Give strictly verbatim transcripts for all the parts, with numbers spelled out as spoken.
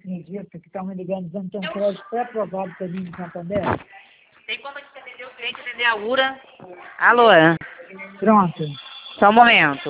acredita que estão me ligando dizendo que tem um crédito pré-aprovado para mim no Santander? Tem como você atender o cliente, atender a URA? Alô? Pronto. Só um momento.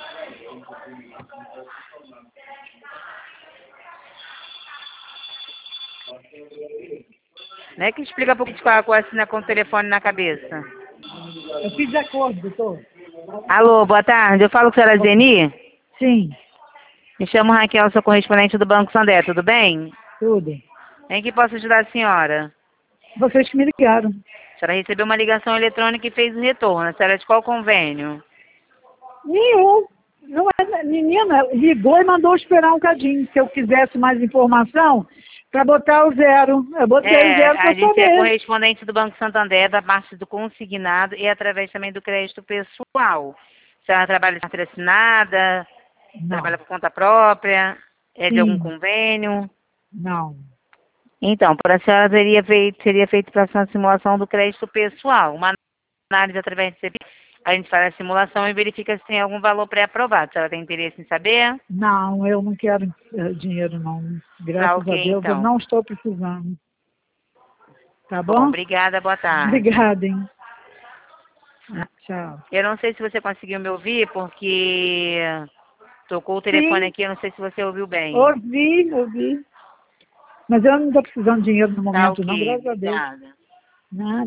Não é que explica um pouco de qual assina com o telefone na cabeça. Eu fiz acordo, doutor. Alô, boa tarde. Eu falo com a senhora Zeni. Sim, Me chamo Raquel, sou correspondente do Banco Santander, tudo bem? tudo. Em que posso ajudar a senhora? Vocês que me ligaram. A senhora recebeu uma ligação eletrônica e fez o retorno. A senhora é de qual convênio? Nenhum. Não é, menina, ligou e mandou esperar um cadinho. Se eu quisesse mais informação, para botar o zero. Eu botei o É, zero a para gente é saber. correspondente do Banco Santander, da parte do consignado e através também do crédito pessoal. A senhora trabalha de carteira assinada, Não. trabalha por conta própria, é de algum Sim. convênio? Não. Então, para a senhora teria feito, seria feita para a simulação do crédito pessoal. Uma análise através de C P I, a gente faz a simulação e verifica se tem algum valor pré-aprovado. A senhora tem interesse em saber? Não, eu não quero eh, dinheiro, não. Tá Graças ok, a Deus, eu então. não estou precisando. Tá Bom, bom? obrigada, boa tarde. Obrigada, hein? Ah, tchau. Eu não sei se você conseguiu me ouvir, porque tocou o telefone Sim, aqui, eu não sei se você ouviu bem. ouvi, ouvi. Mas eu não estou precisando de dinheiro no Tá momento, não, ok, graças a Deus. obrigada. Nada.